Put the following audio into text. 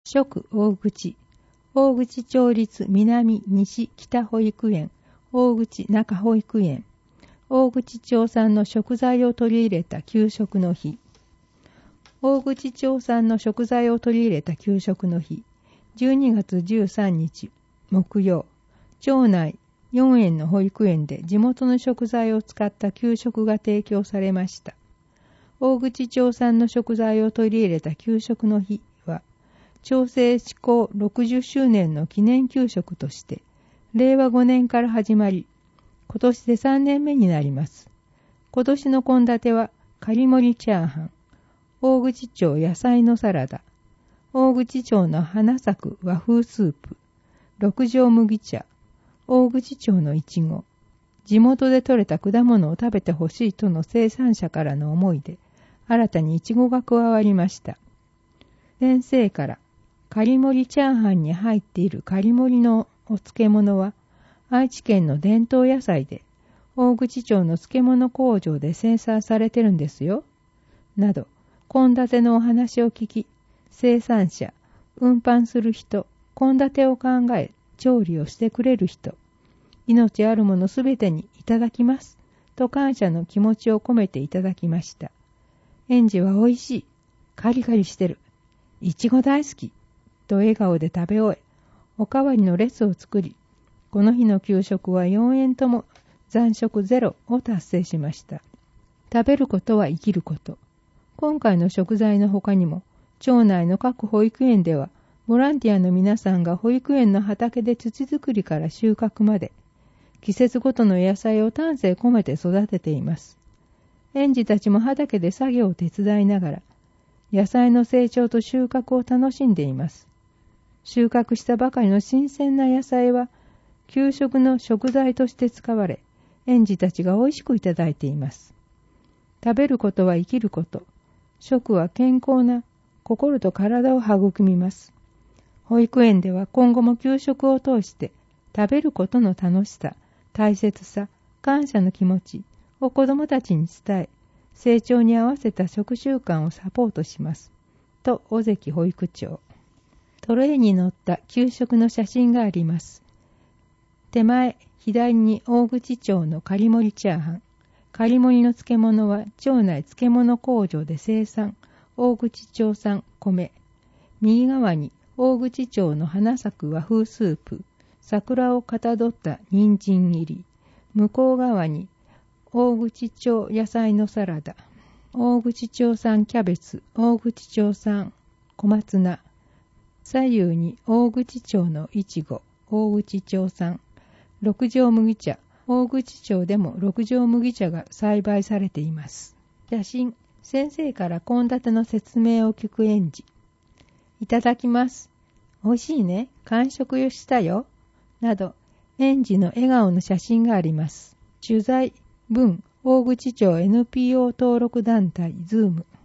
職大口、大口町立南西北保育園、大口中保育園、大口町産の食材を取り入れた給食の日。大口町産の食材を取り入れた給食の日、12月13日、木曜、町内4園の保育園で地元の食材を使った給食が提供されました。大口町産の食材を取り入れた給食の日は、町政施行60周年の記念給食として、令和5年から始まり、今年で3年目になります。今年の献立は、仮盛りチャーハン、大口町野菜のサラダ、大口町の花咲く和風スープ、六条麦茶、大口町のいちご、地元で採れた果物を食べてほしいとの生産者からの思いで、新たにいちごが加わりました。先生から、仮盛りチャーハンに入っている仮盛りのお漬物は、愛知県の伝統野菜で、大口町の漬物工場で生産されてるんですよ。など、献立のお話を聞き、生産者、運搬する人、献立を考え、調理をしてくれる人、命あるものすべてにいただきます、と感謝の気持ちを込めていただきました。園児は美味しい、カリカリしてる、いちご大好き、と笑顔で食べ終え、おかわりの列を作り、この日の給食は4園とも残食ゼロを達成しました。食べることは生きること。今回の食材の他にも、町内の各保育園では、ボランティアの皆さんが保育園の畑で土作りから収穫まで、季節ごとの野菜を丹精込めて育てています。園児たちも畑で作業を手伝いながら、野菜の成長と収穫を楽しんでいます。収穫したばかりの新鮮な野菜は、給食の食材として使われ、園児たちが美味しくいただいています。食べることは生きること。食は健康な心と体を育みます。保育園では今後も給食を通して食べることの楽しさ、大切さ、感謝の気持ちを子どもたちに伝え、成長に合わせた食習慣をサポートします。と尾関保育長。トレイに載った給食の写真があります。手前、左に大口町の仮盛りチャーハン。仮盛りの漬物は町内漬物工場で生産、大口町産米。右側に大口町の花咲く和風スープ、桜をかたどった人参入り。向こう側に大口町野菜のサラダ、大口町産キャベツ、大口町産小松菜。左右に大口町のいちご、大口町産、六条麦茶、大口町でも六条麦茶が栽培されています。写真、先生から献立の説明を聞く園児。いただきます。おいしいね、完食したよ。など、園児の笑顔の写真があります。取材、文、大口町 NPO 登録団体ズーム。